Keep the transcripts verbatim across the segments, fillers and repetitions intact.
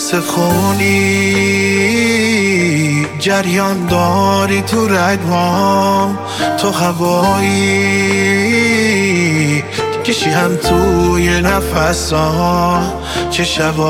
مثل خونی جریان داری تو رگام، تو هوایی کشی هم توی نفسا، چه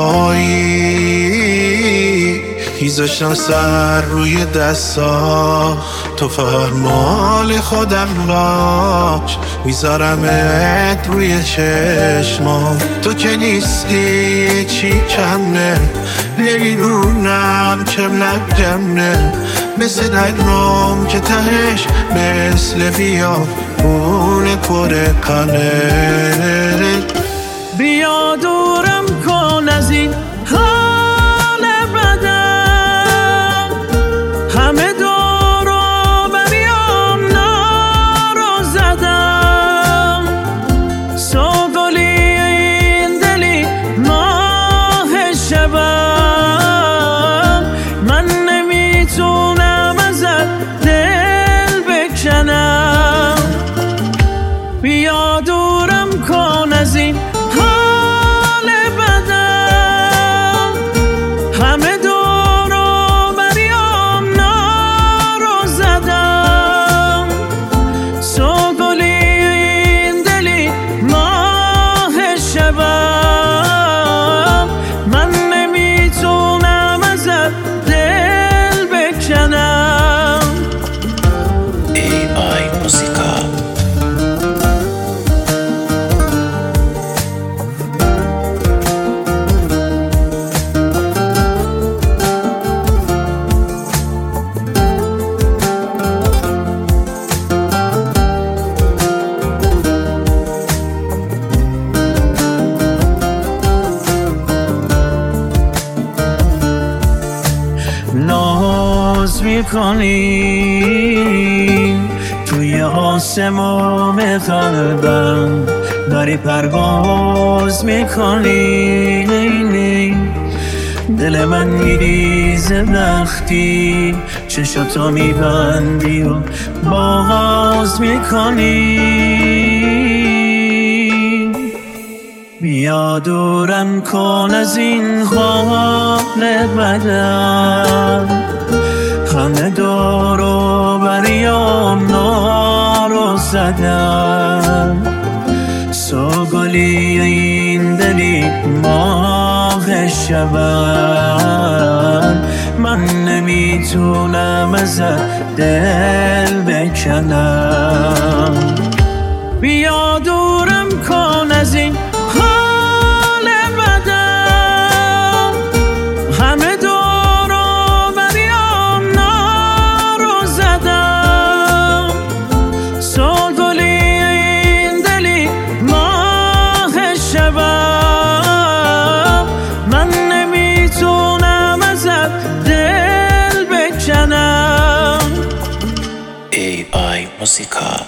شبایی میذاشتم سر روی دستا، تو فرمال خودم باش میذارمت روی چشمام. تو که نیستی چی کمه، نمیدونم چم نجمه، مثل دلم که تهش مثل بیا اون پر کنه. بیا دورم کن از این حال بدم، همه دور و بریم نارو زدم، سوگلی این دلی ماه شبم، من نمیتونم ازت دل بکنم. بیا دورم کن از این حال بدم، همه دور و بریم نارو زدم، سوگلی این دلی ماه شبم، من نمیتونم ازت دل بکنم. ای آی موسیقا. ناز میکنی توی آسمون قلبم، داری پرواز میکنی، دل من میریزه وقتی چشاتو میبندی و باز میکنی. بیا دورم کن از این حال بدم، همه دور و بریم نارو زدم، سوگلی این دلی ماه شبم، من نمیتونم ازت دل بکنم. بیا دورم کن از این حال بدم، همه دور و بریم نارو زدم، سوگلی این دلی ماه شبم، من نمیتونم ازت دل بکنم. ای آی موسیقا.